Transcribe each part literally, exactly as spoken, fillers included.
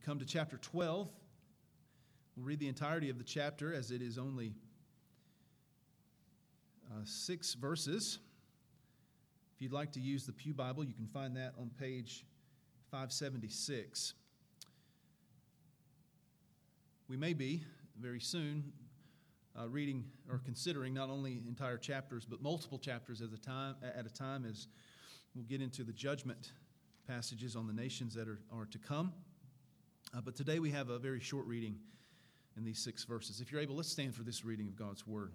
come to chapter twelve. We'll read the entirety of the chapter as it is only uh, six verses. If you'd like to use the Pew Bible, you can find that on page five seventy-six. We may be very soon uh, reading or considering not only entire chapters but multiple chapters at a time. At a time, as we'll get into the judgment passages on the nations that are, are to come. Uh, but today we have a very short reading in these six verses. If you're able, let's stand for this reading of God's Word.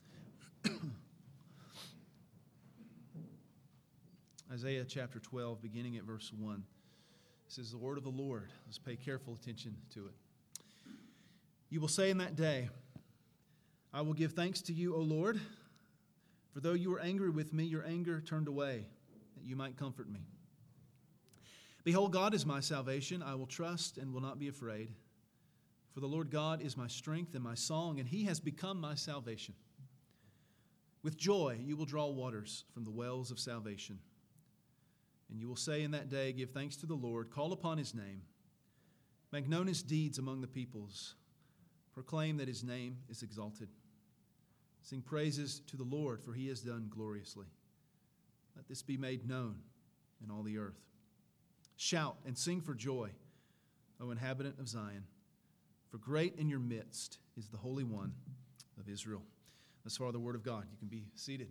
Isaiah chapter twelve, beginning at verse one. This is the word of the Lord. Let's pay careful attention to it. You will say in that day, I will give thanks to you, O Lord, for though you were angry with me, your anger turned away, that you might comfort me. Behold, God is my salvation. I will trust and will not be afraid. For the Lord God is my strength and my song, and he has become my salvation. With joy you will draw waters from the wells of salvation. And you will say in that day, give thanks to the Lord, call upon his name, make known his deeds among the peoples, proclaim that his name is exalted. Sing praises to the Lord, for he has done gloriously. Let this be made known in all the earth. Shout and sing for joy, O inhabitant of Zion, for great in your midst is the Holy One of Israel. Thus far the word of God. You can be seated.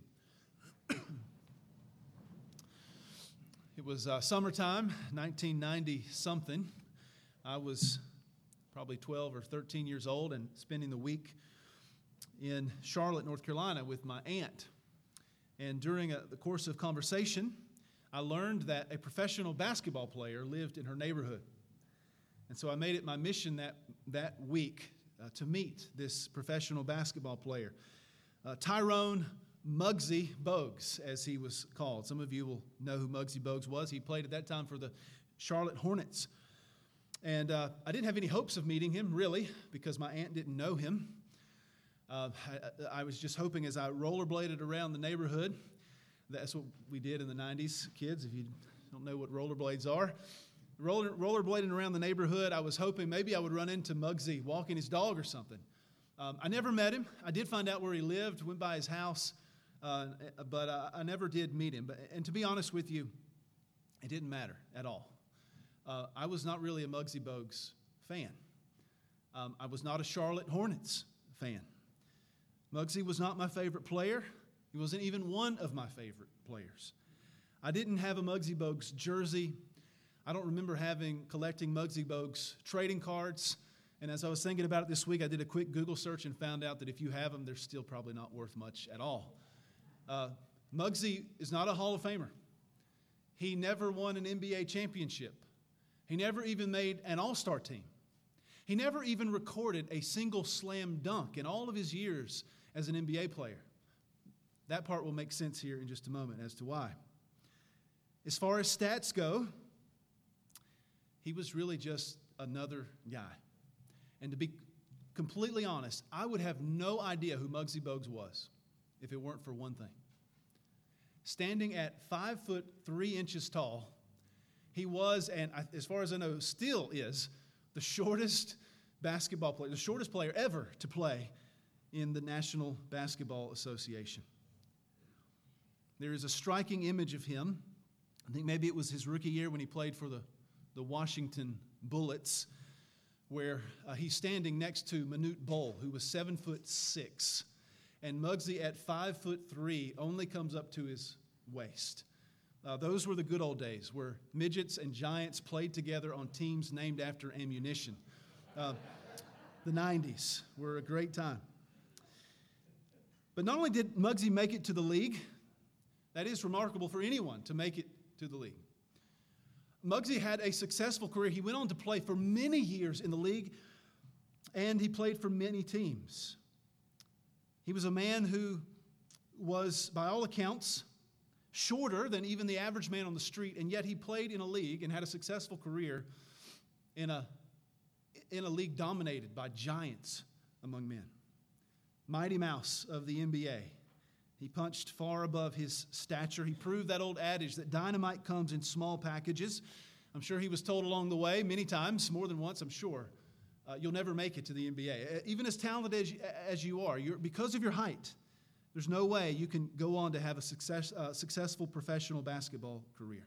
It was uh, summertime, nineteen ninety something. I was probably twelve or thirteen years old and spending the week in Charlotte, North Carolina with my aunt. And during a, the course of conversation, I learned that a professional basketball player lived in her neighborhood. And so I made it my mission that, that week uh, to meet this professional basketball player, uh, Tyrone Muggsy Bogues, as he was called. Some of you will know who Muggsy Bogues was. He played at that time for the Charlotte Hornets. And uh, I didn't have any hopes of meeting him, really, because my aunt didn't know him. Uh, I, I was just hoping as I rollerbladed around the neighborhood. That's what we did in the nineties, kids, if you don't know what rollerblades are. Roller, rollerblading around the neighborhood, I was hoping maybe I would run into Muggsy walking his dog or something. Um, I never met him. I did find out where he lived, went by his house. Uh, but uh, I never did meet him. But, and to be honest with you, it didn't matter at all. Uh, I was not really a Muggsy Bogues fan. Um, I was not a Charlotte Hornets fan. Muggsy was not my favorite player. He wasn't even one of my favorite players. I didn't have a Muggsy Bogues jersey. I don't remember having collecting Muggsy Bogues trading cards. And as I was thinking about it this week, I did a quick Google search and found out that if you have them, they're still probably not worth much at all. Uh, Muggsy is not a Hall of Famer. He never won an N B A championship. He never even made an all-star team. He never even recorded a single slam dunk in all of his years as an N B A player. That part will make sense here in just a moment as to why. As far as stats go, he was really just another guy. And to be completely honest, I would have no idea who Muggsy Bogues was if it weren't for one thing. Standing at five foot three inches tall, he was, and as far as I know, still is, the shortest basketball player, the shortest player ever to play in the National Basketball Association. There is a striking image of him. I think maybe it was his rookie year when he played for the, the Washington Bullets, where uh, he's standing next to Manute Bol, who was seven foot six. And Muggsy at five foot three only comes up to his waist. Uh, those were the good old days where midgets and giants played together on teams named after ammunition. Uh, the nineties were a great time. But not only did Muggsy make it to the league, that is remarkable for anyone to make it to the league. Muggsy had a successful career. He went on to play for many years in the league, and he played for many teams. He was a man who was, by all accounts, shorter than even the average man on the street, and yet he played in a league and had a successful career in a, in a league dominated by giants among men. Mighty Mouse of the N B A. He punched far above his stature. He proved that old adage that dynamite comes in small packages. I'm sure he was told along the way many times, more than once, I'm sure, uh, you'll never make it to the N B A. Even as talented as you, as you are, you're, because of your height, there's no way you can go on to have a success, uh, successful professional basketball career.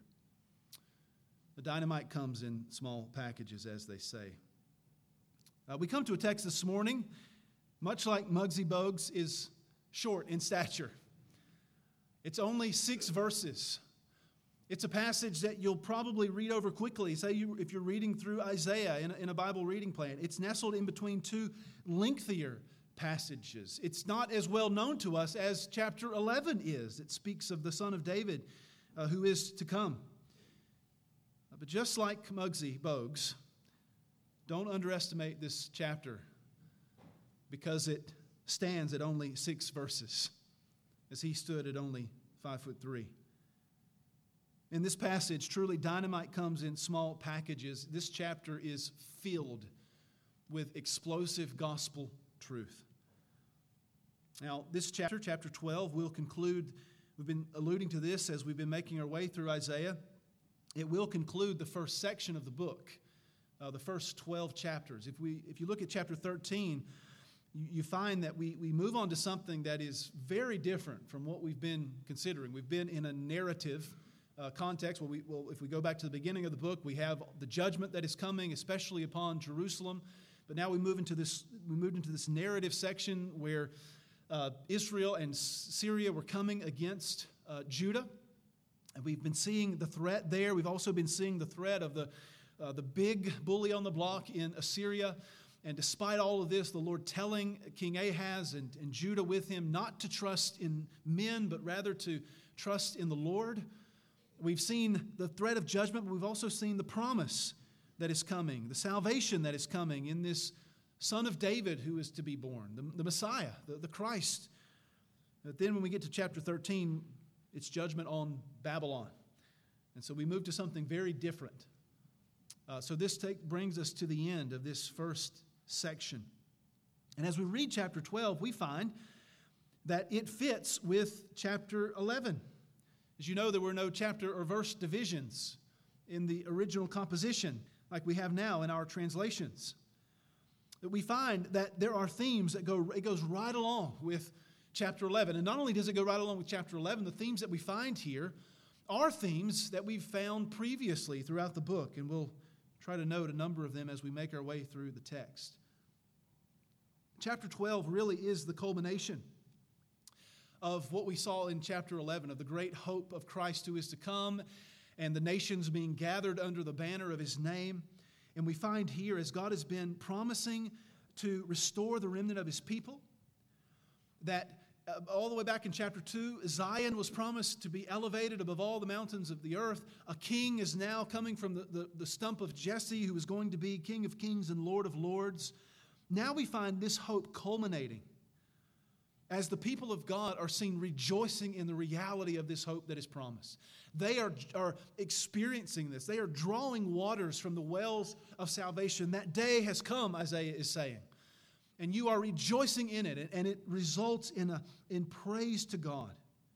The dynamite comes in small packages, as they say. Uh, we come to a text this morning, much like Muggsy Bogues, is short in stature. It's only six verses. It's a passage that you'll probably read over quickly. Say you, if you're reading through Isaiah in a, in a Bible reading plan. It's nestled in between two lengthier passages. It's not as well known to us as chapter eleven is. It speaks of the Son of David uh, who is to come. Uh, but just like Muggsy Bogues, don't underestimate this chapter because it stands at only six verses, as he stood at only five foot three. In this passage, truly dynamite comes in small packages. This chapter is filled with explosive gospel truth. Now, this chapter, chapter twelve, will conclude, we've been alluding to this as we've been making our way through Isaiah. It will conclude the first section of the book, uh, the first twelve chapters. If we, if you look at chapter thirteen, you, you find that we, we move on to something that is very different from what we've been considering. We've been in a narrative uh, context. Where we, well, if we go back to the beginning of the book, we have the judgment that is coming, especially upon Jerusalem. But now we move into this, we moved into this narrative section where uh, Israel and Syria were coming against uh, Judah. And we've been seeing the threat there. We've also been seeing the threat of the, uh, the big bully on the block in Assyria. And despite all of this, the Lord telling King Ahaz and, and Judah with him not to trust in men, but rather to trust in the Lord. We've seen the threat of judgment, but we've also seen the promise that is coming, the salvation that is coming in this Son of David who is to be born, the, the Messiah, the, the Christ. But then when we get to chapter thirteen, it's judgment on Babylon. And so we move to something very different. Uh, so this take, brings us to the end of this first section. And as we read chapter twelve, we find that it fits with chapter eleven. As you know, there were no chapter or verse divisions in the original composition like we have now in our translations. That we find that there are themes that go, it goes right along with chapter eleven. And not only does it go right along with chapter eleven, the themes that we find here are themes that we've found previously throughout the book. And we'll try to note a number of them as we make our way through the text. Chapter twelve really is the culmination of what we saw in chapter eleven, of the great hope of Christ who is to come and the nations being gathered under the banner of his name. And we find here, as God has been promising to restore the remnant of his people, that uh, all the way back in chapter two, Zion was promised to be elevated above all the mountains of the earth. A king is now coming from the, the, the stump of Jesse, who is going to be King of kings and Lord of lords. Now we find this hope culminating as the people of God are seen rejoicing in the reality of this hope that is promised. They are, are experiencing this. They are drawing waters from the wells of salvation. That day has come, Isaiah is saying. And you are rejoicing in it, and it results in, a, in praise to God.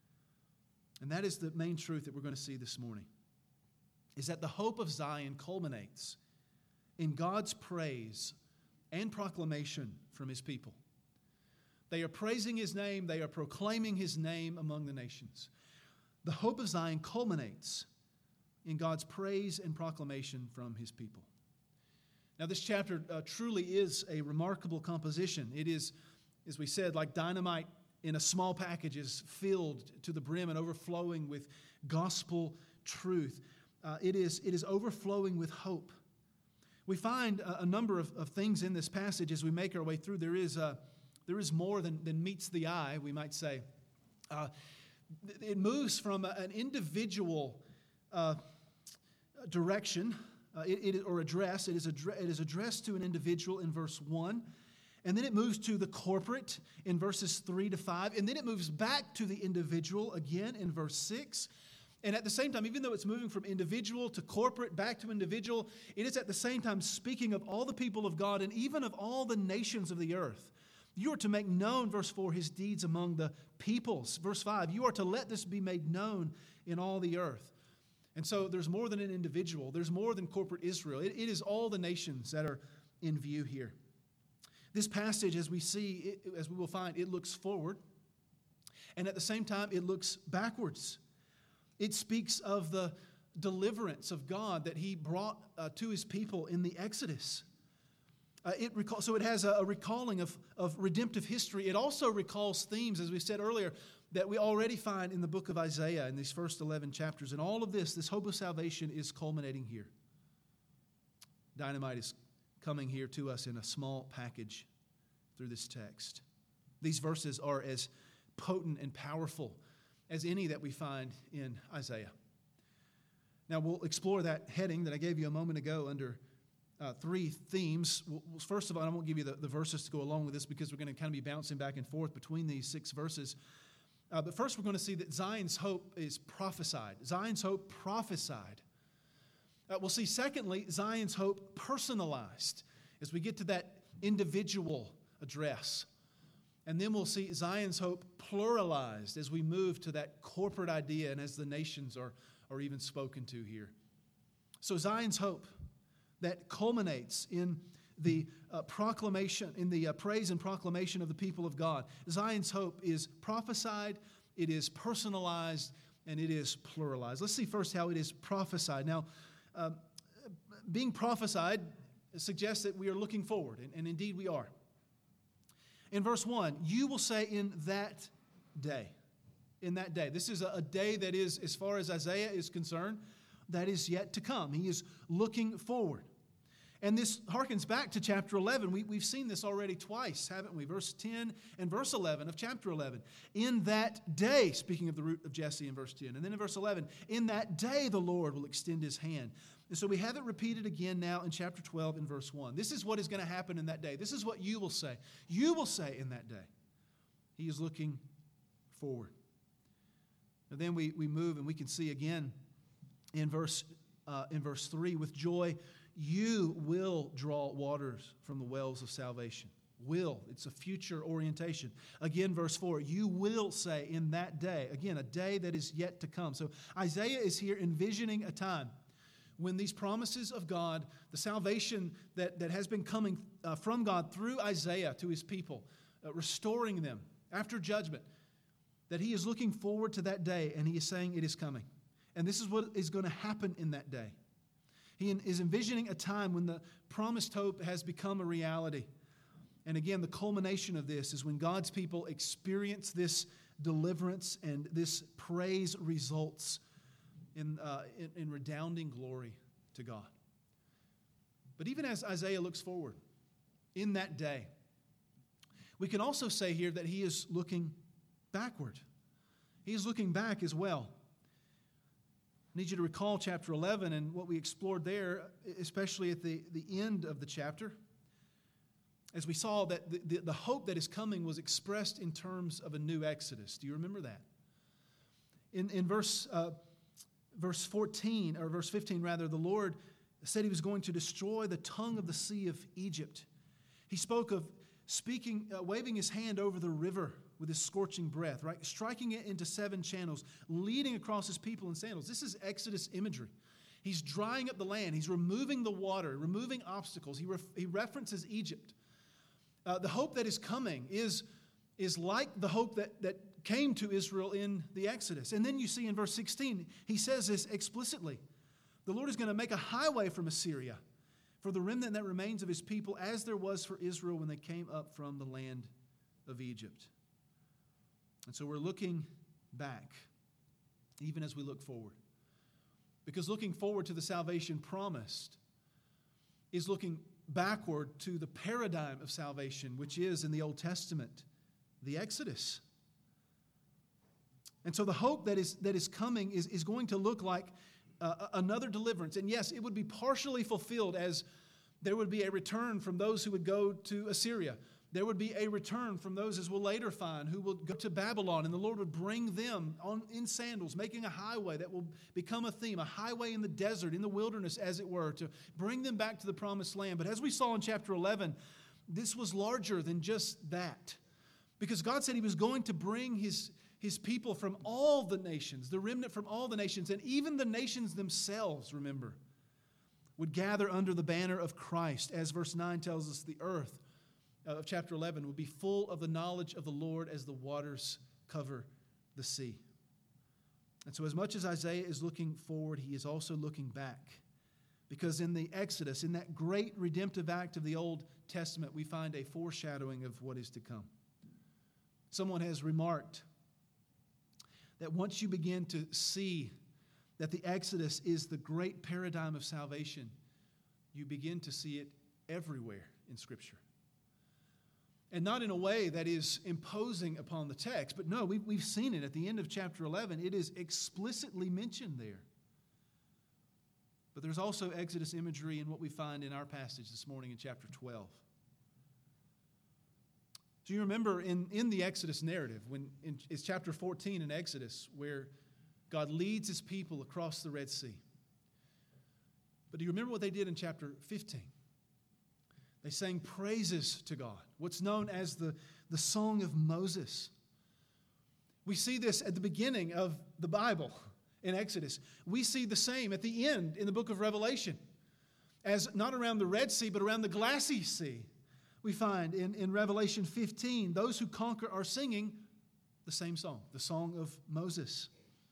And that is the main truth that we're going to see this morning, is that the hope of Zion culminates in God's praise and proclamation from his people. They are praising his name. They are proclaiming his name among the nations. The hope of Zion culminates in God's praise and proclamation from his people. Now, this chapter uh, truly is a remarkable composition. It is, as we said, like dynamite in a small package, is filled to the brim and overflowing with gospel truth. Uh, it is, it is overflowing with hope. We find a, a number of, of things in this passage as we make our way through. There is a There is more than, than meets the eye, we might say. Uh, it moves from a, an individual uh, direction uh, it, it, or address. It is, addre- it is addressed to an individual in verse one. And then it moves to the corporate in verses three to five. And then it moves back to the individual again in verse six. And at the same time, even though it's moving from individual to corporate, back to individual, it is at the same time speaking of all the people of God and even of all the nations of the earth. You are to make known, verse four, his deeds among the peoples. Verse five, you are to let this be made known in all the earth. And so there's more than an individual. There's more than corporate Israel. It, it is all the nations that are in view here. This passage, as we see, it, as we will find, it looks forward. And at the same time, it looks backwards. It speaks of the deliverance of God that he brought uh, to his people in the Exodus. Uh, it recall, so it has a, a recalling of, of redemptive history. It also recalls themes, as we said earlier, that we already find in the book of Isaiah in these first eleven chapters. And all of this, this hope of salvation is culminating here. Dynamite is coming here to us in a small package through this text. These verses are as potent and powerful as any that we find in Isaiah. Now we'll explore that heading that I gave you a moment ago under uh, three themes. Well, first of all, I won't give you the, the verses to go along with this because we're going to kind of be bouncing back and forth between these six verses. Uh, but first we're going to see that Zion's hope is prophesied. Zion's hope prophesied. Uh, we'll see, secondly, Zion's hope personalized as we get to that individual address. And then we'll see Zion's hope pluralized as we move to that corporate idea and as the nations are, are even spoken to here. So Zion's hope that culminates in the uh, proclamation, in the uh, praise and proclamation of the people of God. Zion's hope is prophesied, it is personalized, and it is pluralized. Let's see first how it is prophesied. Now, uh, being prophesied suggests that we are looking forward, and, and indeed we are. In verse one, you will say in that day. In that day. This is a, a day that is, as far as Isaiah is concerned, that is yet to come. He is looking forward. And this harkens back to chapter eleven. We, we've seen this already twice, haven't we? Verse ten and verse eleven of chapter eleven. In that day, speaking of the root of Jesse in verse ten. And then in verse eleven, in that day the Lord will extend his hand. And so we have it repeated again now in chapter twelve in verse one. This is what is going to happen in that day. This is what you will say. You will say in that day. He is looking forward. And then we, we move and we can see again in verse, uh, in verse three, with joy, you will draw waters from the wells of salvation. Will. It's a future orientation. Again, verse four, you will say in that day. Again, a day that is yet to come. So Isaiah is here envisioning a time when these promises of God, the salvation that, that has been coming uh, from God through Isaiah to his people, uh, restoring them after judgment, that he is looking forward to that day and he is saying it is coming. And this is what is going to happen in that day. He is envisioning a time when the promised hope has become a reality. And again, the culmination of this is when God's people experience this deliverance and this praise results in, uh, in, in redounding glory to God. But even as Isaiah looks forward in that day, we can also say here that he is looking backward. He is looking back as well. I need you to recall chapter eleven and what we explored there, especially at the, the end of the chapter, as we saw that the, the, the hope that is coming was expressed in terms of a new Exodus. Do you remember that? In, in verse, uh, verse fourteen, or verse fifteen rather, the Lord said he was going to destroy the tongue of the sea of Egypt. He spoke of speaking, uh, waving his hand over the river with his scorching breath, right? Striking it into seven channels, leading across his people in sandals. This is Exodus imagery. He's drying up the land. He's removing the water, removing obstacles. He, ref- he references Egypt. Uh, the hope that is coming is, is like the hope that, that came to Israel in the Exodus. And then you see in verse sixteen, he says this explicitly. The Lord is going to make a highway from Assyria for the remnant that remains of his people, as there was for Israel when they came up from the land of Egypt. And so we're looking back, even as we look forward. Because looking forward to the salvation promised is looking backward to the paradigm of salvation, which is in the Old Testament, the Exodus. And so the hope that is, that is coming is, is going to look like uh, another deliverance. And yes, it would be partially fulfilled as there would be a return from those who would go to Assyria. There would be a return from those, as we'll later find, who will go to Babylon, and the Lord would bring them on in sandals, making a highway that will become a theme, a highway in the desert, in the wilderness, as it were, to bring them back to the promised land. But as we saw in chapter eleven, this was larger than just that, because God said he was going to bring his, his people from all the nations, the remnant from all the nations, and even the nations themselves, remember, would gather under the banner of Christ. As verse nine tells us, the earth of chapter eleven would be full of the knowledge of the Lord as the waters cover the sea. And so as much as Isaiah is looking forward, he is also looking back. Because in the Exodus, in that great redemptive act of the Old Testament, we find a foreshadowing of what is to come. Someone has remarked that once you begin to see that the Exodus is the great paradigm of salvation, you begin to see it everywhere in Scripture. And not in a way that is imposing upon the text, but no, we've, we've seen it at the end of chapter eleven. It is explicitly mentioned there. But there's also Exodus imagery in what we find in our passage this morning in chapter twelve. Do you remember in, in the Exodus narrative, when in, it's chapter fourteen in Exodus, where God leads his people across the Red Sea? But do you remember what they did in chapter fifteen? They sang praises to God, what's known as the, the Song of Moses. We see this at the beginning of the Bible in Exodus. We see the same at the end in the book of Revelation. As not around the Red Sea, but around the glassy sea, we find in, in Revelation fifteen, those who conquer are singing the same song, the Song of Moses.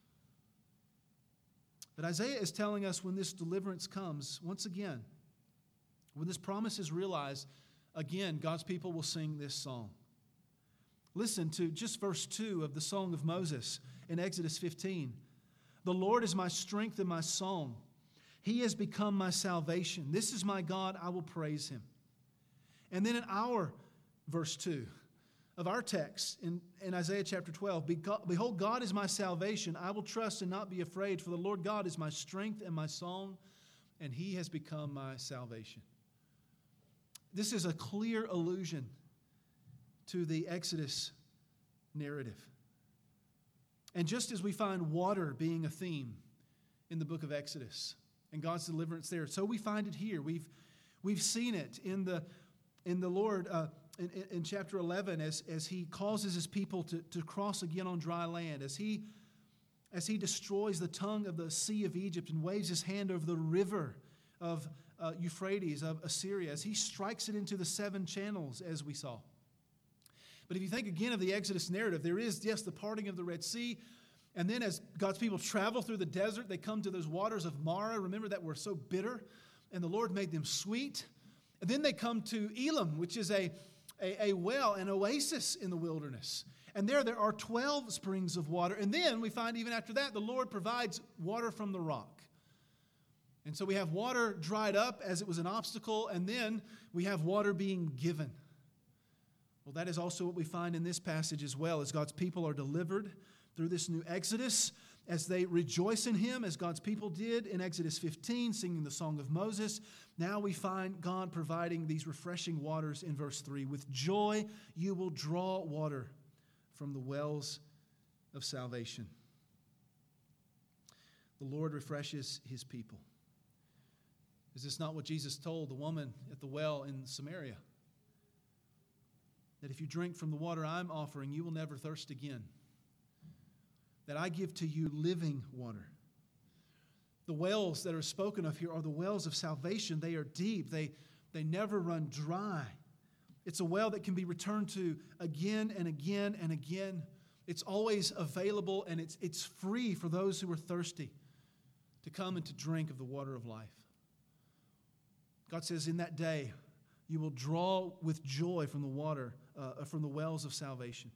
But Isaiah is telling us when this deliverance comes, once again, when this promise is realized, again, God's people will sing this song. Listen to just verse two of the Song of Moses in Exodus fifteen. The Lord is my strength and my song. He has become my salvation. This is my God, I will praise him. And then in our verse two of our text in, in Isaiah chapter twelve, behold, God is my salvation. I will trust and not be afraid, for the Lord God is my strength and my song, and he has become my salvation. This is a clear allusion to the Exodus narrative. And just as we find water being a theme in the book of Exodus and God's deliverance there, so we find it here. We've, we've seen it in the, in the Lord uh, in, in chapter eleven as, as he causes his people to, to cross again on dry land, as he, as he destroys the tongue of the Sea of Egypt and waves his hand over the river of Uh, Euphrates of Assyria, as he strikes it into the seven channels, as we saw. But if you think again of the Exodus narrative, there is, yes, the parting of the Red Sea, and then as God's people travel through the desert, they come to those waters of Marah, remember, that were so bitter, and the Lord made them sweet. And then they come to Elim, which is a, a, a well, an oasis in the wilderness. And there, there are twelve springs of water. And then we find even after that, the Lord provides water from the rock. And so we have water dried up as it was an obstacle, and then we have water being given. Well, that is also what we find in this passage as well, as God's people are delivered through this new Exodus, as they rejoice in him, as God's people did in Exodus fifteen, singing the Song of Moses. Now we find God providing these refreshing waters in verse three. With joy you will draw water from the wells of salvation. The Lord refreshes his people. Is this not what Jesus told the woman at the well in Samaria? That if you drink from the water I'm offering, you will never thirst again. That I give to you living water. The wells that are spoken of here are the wells of salvation. They are deep. They, they never run dry. It's a well that can be returned to again and again and again. It's always available, and it's, it's free for those who are thirsty to come and to drink of the water of life. God says, in that day, you will draw with joy from the water, uh, from the wells of salvation.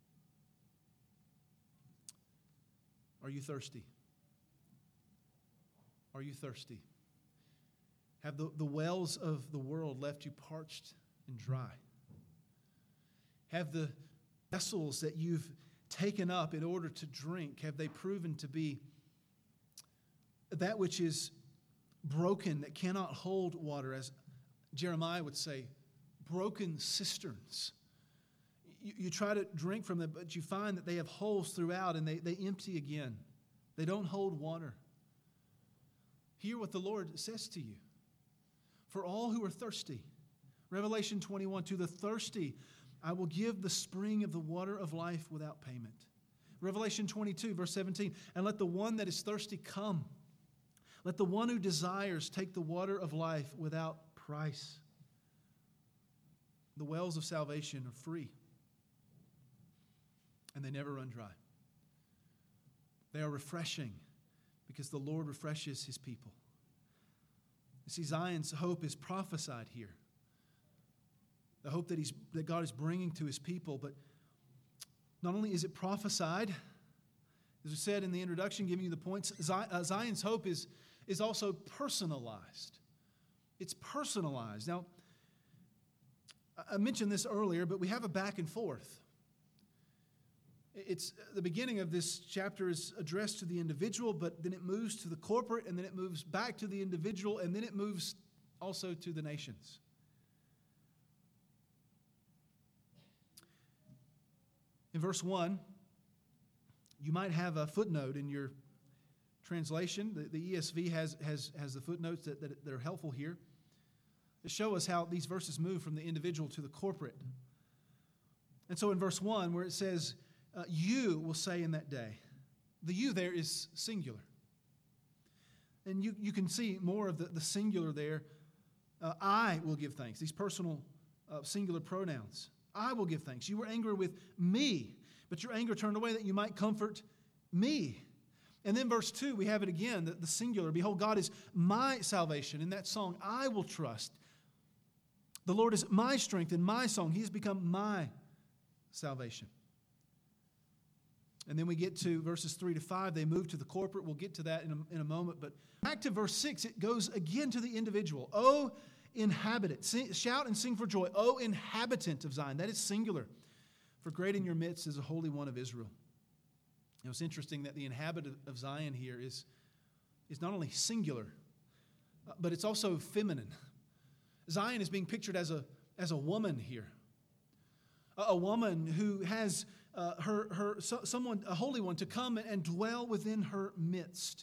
Are you thirsty? Are you thirsty? Have the, the wells of the world left you parched and dry? Have the vessels that you've taken up in order to drink, have they proven to be that which is broken, that cannot hold water, as Jeremiah would say, broken cisterns? You, you try to drink from them, but you find that they have holes throughout and they, they empty again. They don't hold water. Hear what the Lord says to you. For all who are thirsty, Revelation twenty-one, to the thirsty I will give the spring of the water of life without payment. Revelation twenty-two, verse seventeen, and let the one that is thirsty come. Let the one who desires take the water of life without price. The wells of salvation are free, and they never run dry. They are refreshing because the Lord refreshes His people. You see, Zion's hope is prophesied here. The hope that, he's, that God is bringing to His people, but not only is it prophesied, as we said in the introduction, giving you the points, Zion's hope is, is also personalized. It's personalized. Now, I mentioned this earlier, but we have a back and forth. It's the beginning of this chapter is addressed to the individual, but then it moves to the corporate, and then it moves back to the individual, and then it moves also to the nations. In verse one, you might have a footnote in your translation. The, the E S V has, has, has the footnotes that, that, that are helpful here to show us how these verses move from the individual to the corporate. And so in verse one, where it says, uh, you will say in that day, the you there is singular. And you, you can see more of the, the singular there. Uh, I will give thanks. These personal uh, singular pronouns. I will give thanks. You were angry with me, but your anger turned away that you might comfort me. And then verse two, we have it again, the, the singular. Behold, God is my salvation. In that song, I will trust. The Lord is my strength and my song. He has become my salvation. And then we get to verses three to five. They move to the corporate. We'll get to that in a, in a moment. But back to verse six, it goes again to the individual. Oh, inhabitant. Sing, shout and sing for joy. O inhabitant of Zion. That is singular. For great in your midst is the Holy One of Israel. You know, it's interesting that the inhabitant of Zion here is, is not only singular, uh, but it's also feminine. Zion is being pictured as a, as a woman here. A, a woman who has uh, her, her so, someone, a holy one, to come and dwell within her midst.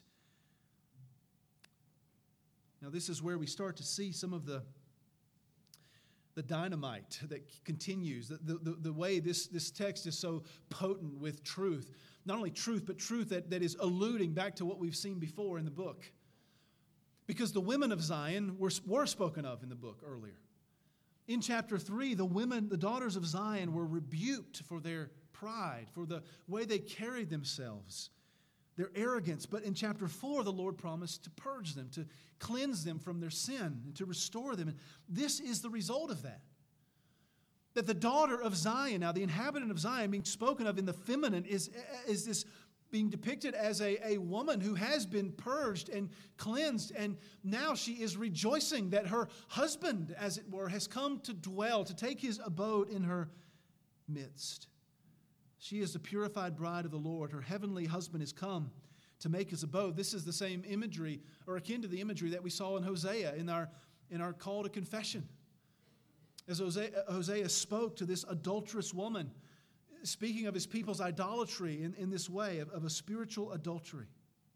Now, this is where we start to see some of the, the dynamite that continues, the, the, the way this, this text is so potent with truth. Not only truth, but truth that, that is alluding back to what we've seen before in the book. Because the women of Zion were, were spoken of in the book earlier. In chapter three, the women, the daughters of Zion, were rebuked for their pride, for the way they carried themselves, their arrogance. But in chapter four, the Lord promised to purge them, to cleanse them from their sin, and to restore them. And this is the result of that. That the daughter of Zion, now the inhabitant of Zion being spoken of in the feminine, is, is this being depicted as a, a woman who has been purged and cleansed, and now she is rejoicing that her husband, as it were, has come to dwell, to take his abode in her midst. She is the purified bride of the Lord. Her heavenly husband has come to make his abode. This is the same imagery, or akin to the imagery that we saw in Hosea in our, in our call to confession. As Hosea, Hosea spoke to this adulterous woman, speaking of his people's idolatry in, in this way, of, of a spiritual adultery.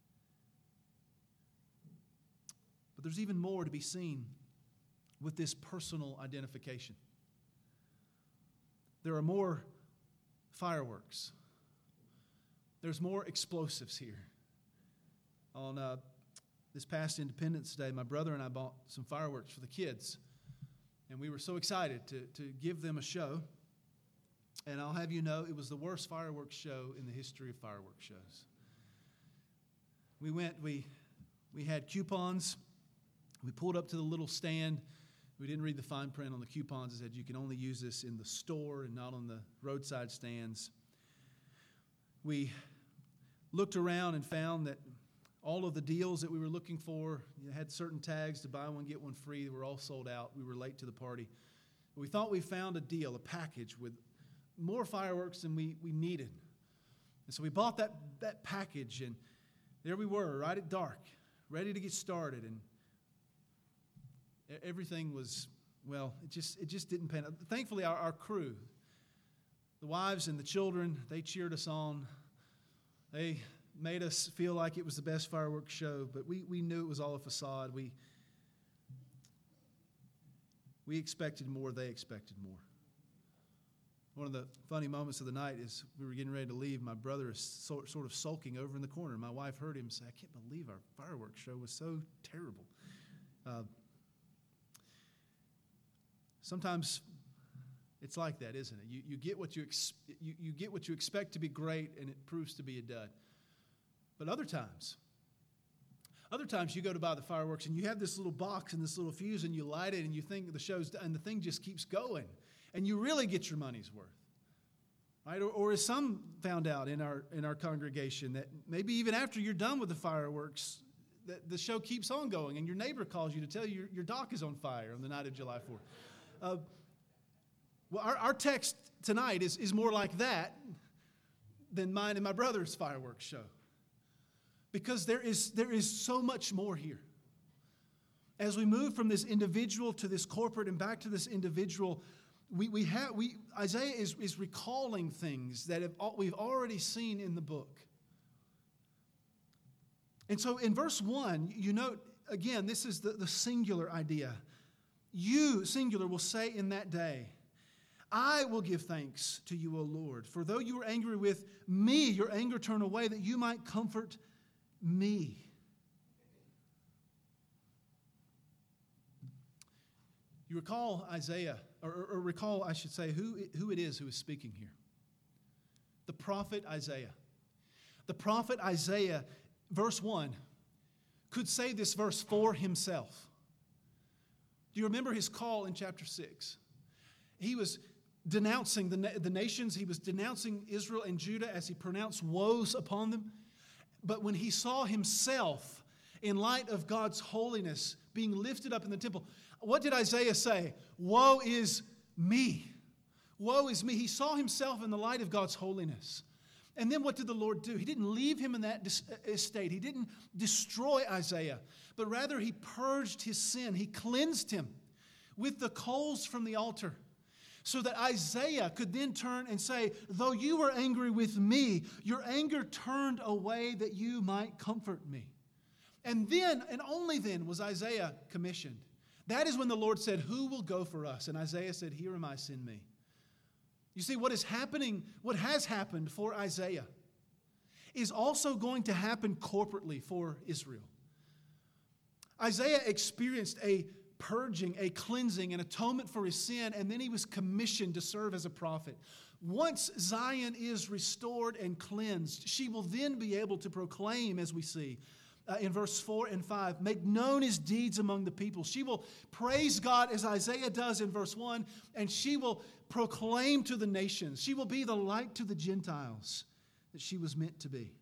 But there's even more to be seen with this personal identification. There are more fireworks. There's more explosives here. On uh, this past Independence Day, my brother and I bought some fireworks for the kids. And we were so excited to, to give them a show. And I'll have you know, it was the worst fireworks show in the history of fireworks shows. We went, we, we had coupons. We pulled up to the little stand. We didn't read the fine print on the coupons. It said you can only use this in the store and not on the roadside stands. We looked around and found that all of the deals that we were looking for, you had certain tags to buy one, get one free. They were all sold out. We were late to the party. But we thought we found a deal, a package with more fireworks than we, we needed. And so we bought that, that package, and there we were, right at dark, ready to get started. And everything was, well, it just it just didn't pan out. Thankfully, our, our crew, the wives and the children, they cheered us on. They made us feel like it was the best fireworks show, but we, we knew it was all a facade. We, we expected more, they expected more. One of the funny moments of the night is we were getting ready to leave. My brother is so, sort of sulking over in the corner. My wife heard him say, I can't believe our fireworks show was so terrible. Uh, sometimes it's like that, isn't it? You, you, get what you, ex- you, you get what you expect to be great, and it proves to be a dud. But other times, other times you go to buy the fireworks, and you have this little box and this little fuse, and you light it, and you think the show's done, and the thing just keeps going. And you really get your money's worth, right? Or, or as some found out in our in our congregation, that maybe even after you're done with the fireworks, that the show keeps on going, and your neighbor calls you to tell you your, your dock is on fire on the night of July fourth. Uh, well, our, our text tonight is, is more like that than mine and my brother's fireworks show, because there is there is so much more here. As we move from this individual to this corporate and back to this individual, We we have we Isaiah is, is recalling things that have, we've already seen in the book. And so in verse one, you note, again, this is the, the singular idea. You, singular, will say in that day, I will give thanks to you, O Lord, for though you were angry with me, your anger turned away, that you might comfort me. You recall Isaiah, or, or recall, I should say, who, who it is who is speaking here. The prophet Isaiah. The prophet Isaiah, verse one, could say this verse for himself. Do you remember his call in chapter six? He was denouncing the, the nations. He was denouncing Israel and Judah as he pronounced woes upon them. But when he saw himself, in light of God's holiness, being lifted up in the temple, what did Isaiah say? Woe is me. Woe is me. He saw himself in the light of God's holiness. And then what did the Lord do? He didn't leave him in that estate. He didn't destroy Isaiah, but rather he purged his sin. He cleansed him with the coals from the altar, so that Isaiah could then turn and say, though you were angry with me, your anger turned away that you might comfort me. And then, and only then, was Isaiah commissioned. That is when the Lord said, who will go for us? And Isaiah said, here am I, send me. You see, what is happening, what has happened for Isaiah is also going to happen corporately for Israel. Isaiah experienced a purging, a cleansing, an atonement for his sin, and then he was commissioned to serve as a prophet. Once Zion is restored and cleansed, she will then be able to proclaim, as we see, Uh, in verse four and five, make known his deeds among the people. She will praise God as Isaiah does in verse one, and she will proclaim to the nations. She will be the light to the Gentiles that she was meant to be.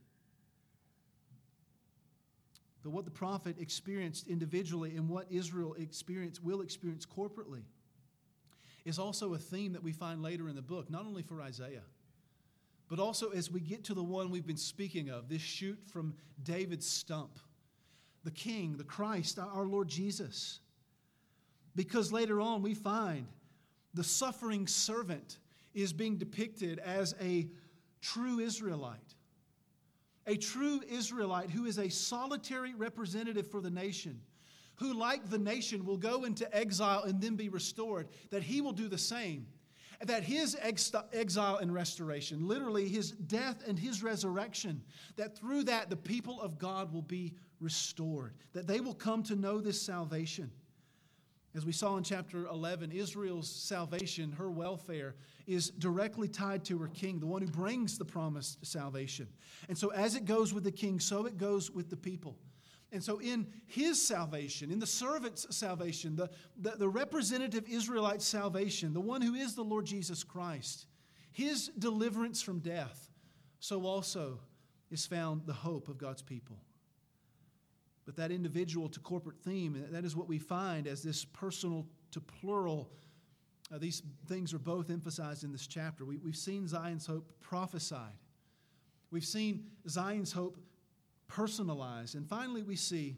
But what the prophet experienced individually and what Israel experienced, will experience corporately is also a theme that we find later in the book, not only for Isaiah, but also as we get to the one we've been speaking of, this shoot from David's stump, the King, the Christ, our Lord Jesus. Because later on we find the suffering servant is being depicted as a true Israelite. A true Israelite who is a solitary representative for the nation, who like the nation will go into exile and then be restored, that he will do the same. That his exile and restoration, literally his death and his resurrection, that through that the people of God will be restored, that they will come to know this salvation. As we saw in chapter eleven, Israel's salvation, her welfare, is directly tied to her king, the one who brings the promised salvation. And so as it goes with the king, so it goes with the people. And so in his salvation, in the servant's salvation, the, the, the representative Israelite salvation, the one who is the Lord Jesus Christ, his deliverance from death, so also is found the hope of God's people. But that individual to corporate theme, that is what we find as this personal to plural. Uh, these things are both emphasized in this chapter. We, we've seen Zion's hope prophesied. We've seen Zion's hope personalized. And finally, we see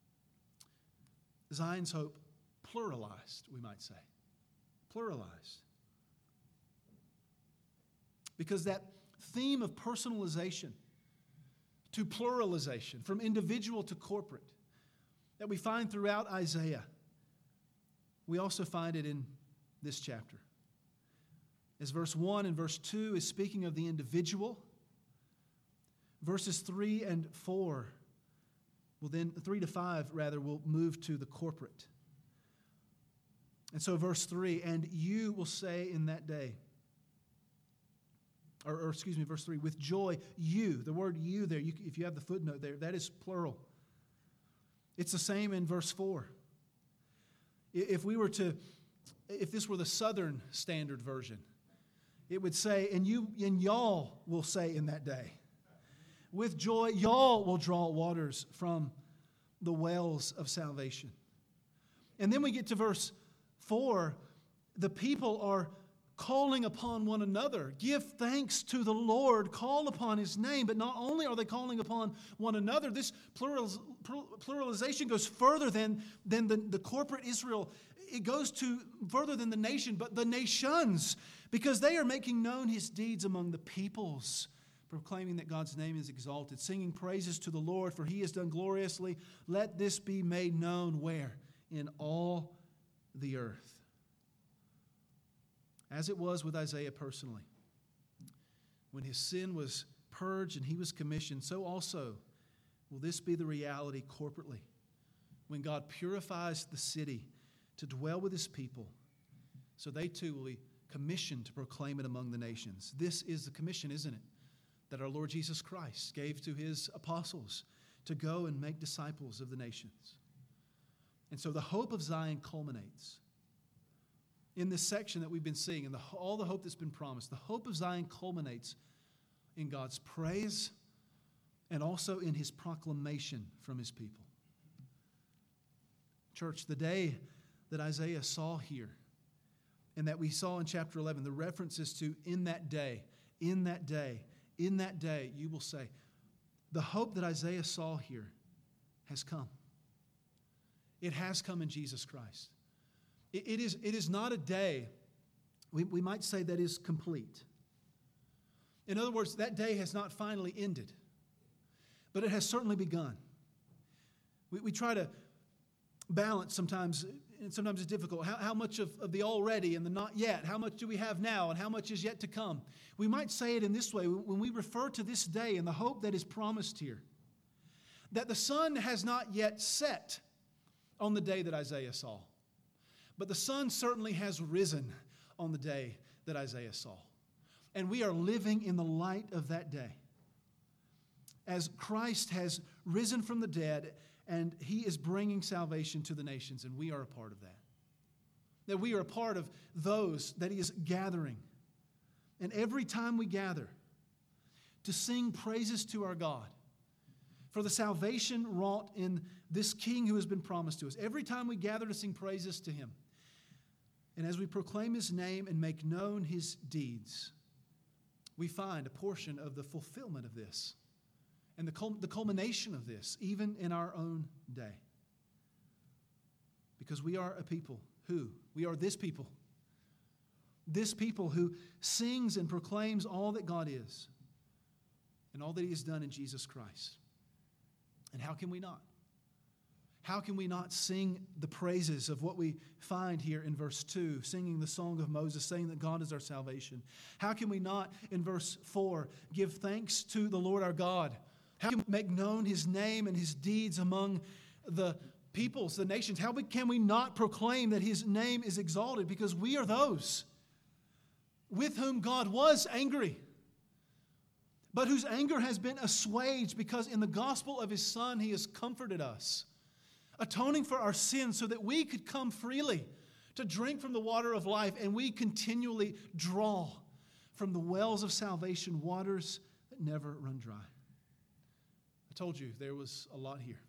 Zion's hope pluralized, we might say. Pluralized. Because that theme of personalization to pluralization, from individual to corporate, that we find throughout Isaiah, we also find it in this chapter. As verse one and verse two is speaking of the individual, verses three and four, well then three to five rather, will move to the corporate. And so verse three, and you will say in that day, or, or excuse me, verse three, with joy, you, the word you there, you, if you have the footnote there, that is plural. It's the same in verse four. If we were to, if this were the Southern Standard Version, it would say, and you and y'all will say in that day, with joy, y'all will draw waters from the wells of salvation. And then we get to verse four, the people are calling upon one another. Give thanks to the Lord, call upon His name. But not only are they calling upon one another, this pluraliz- pluralization goes further than, than the, the corporate Israel. It goes to further than the nation, but the nations, because they are making known His deeds among the peoples, proclaiming that God's name is exalted, singing praises to the Lord, for He has done gloriously. Let this be made known where? In all the earth. As it was with Isaiah personally. When his sin was purged and he was commissioned, so also will this be the reality corporately. When God purifies the city to dwell with His people, so they too will be commissioned to proclaim it among the nations. This is the commission, isn't it? That our Lord Jesus Christ gave to His apostles to go and make disciples of the nations. And so the hope of Zion culminates in this section that we've been seeing, and the, all the hope that's been promised. The hope of Zion culminates in God's praise and also in His proclamation from His people. Church, the day that Isaiah saw here and that we saw in chapter eleven, the references to in that day, in that day, in that day, you will say, the hope that Isaiah saw here has come. It has come in Jesus Christ. It, it, is, it is not a day, we, we might say, that is complete. In other words, that day has not finally ended, but it has certainly begun. We, we try to balance sometimes, and sometimes it's difficult. How, how much of, of the already and the not yet? How much do we have now and how much is yet to come? We might say it in this way when we refer to this day and the hope that is promised here, that the sun has not yet set on the day that Isaiah saw, but the sun certainly has risen on the day that Isaiah saw. And we are living in the light of that day. As Christ has risen from the dead and He is bringing salvation to the nations, and we are a part of that. That we are a part of those that He is gathering. And every time we gather to sing praises to our God for the salvation wrought in this King who has been promised to us, every time we gather to sing praises to Him, and as we proclaim His name and make known His deeds, we find a portion of the fulfillment of this and the, cul- the culmination of this, even in our own day. Because we are a people who, we are this people, this people who sings and proclaims all that God is and all that He has done in Jesus Christ. And how can we not? How can we not sing the praises of what we find here in verse two, singing the song of Moses, saying that God is our salvation? How can we not, in verse four, give thanks to the Lord our God? How can we make known His name and His deeds among the peoples, the nations? How can we not proclaim that His name is exalted? Because we are those with whom God was angry, but whose anger has been assuaged because in the gospel of His Son He has comforted us, atoning for our sins so that we could come freely to drink from the water of life, and we continually draw from the wells of salvation, waters that never run dry. I told you there was a lot here.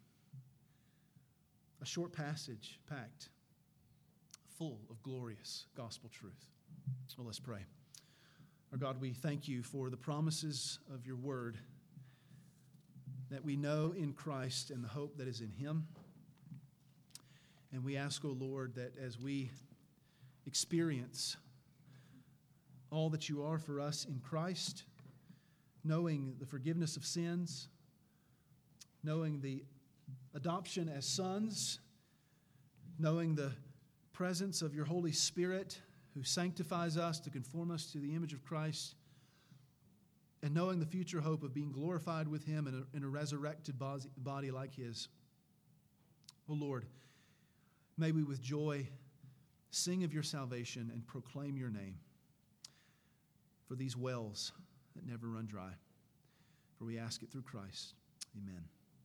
A short passage packed full of glorious gospel truth. Well, let's pray. Our God, we thank You for the promises of Your word that we know in Christ and the hope that is in Him. And we ask, O Lord, that as we experience all that You are for us in Christ, knowing the forgiveness of sins, knowing the adoption as sons, knowing the presence of Your Holy Spirit who sanctifies us to conform us to the image of Christ, and knowing the future hope of being glorified with him in a, in a resurrected body like his. O Lord, may we with joy sing of your salvation and proclaim your name for these wells that never run dry. For we ask it through Christ. Amen.